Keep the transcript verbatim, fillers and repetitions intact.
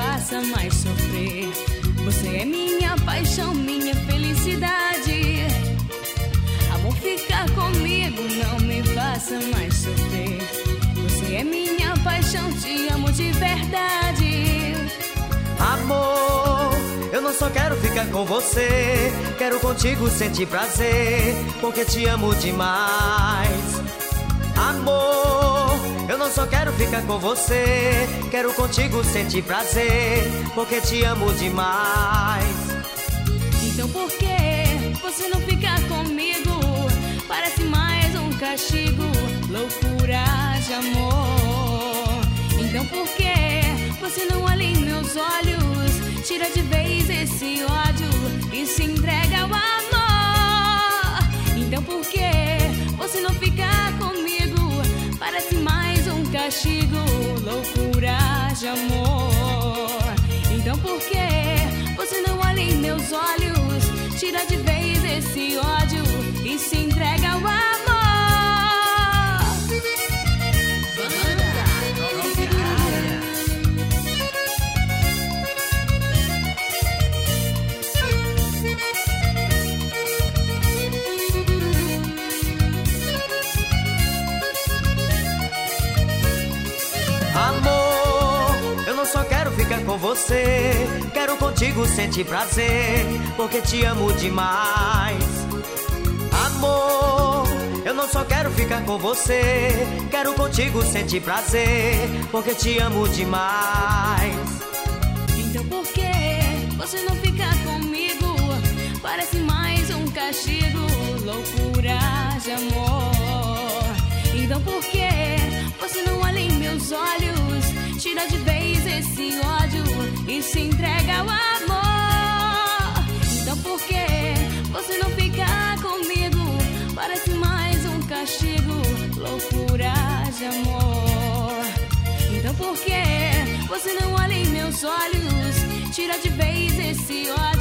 faça mais sofrer. Você é minha paixão, minha felicidade. Amor, fica comigo, não me faça mais sofrer. Você é minha paixão, te amo de verdade. Amor, eu não só quero ficar com você, quero contigo sentir prazer, porque te amo demais. Amor, eu não só quero ficar com você, quero contigo sentir prazer, porque te amo demais. Então por que você não fica comigo? Parece mais um castigo, loucura de amor. Então por que você não olha em meus olhos, tira de vez esse ódio e se entrega ao amor? Então por que você não fica comigo? Parece mais um castigo, loucura de amor. Então por que você não olha em meus olhos, tira de vez esse ódio e se entrega ao amor? Amor, eu não só quero ficar com você, quero contigo sentir prazer, porque te amo demais. Amor, eu não só quero ficar com você, quero contigo sentir prazer, porque te amo demais. Então por que você não fica comigo? Parece mais um castigo, loucura de amor. Então por que você não olha em meus olhos, tira de vez esse ódio e se entrega ao amor? Então por que você não fica comigo? Parece mais um castigo, loucura de amor. Então por que você não olha em meus olhos, tira de vez esse ódio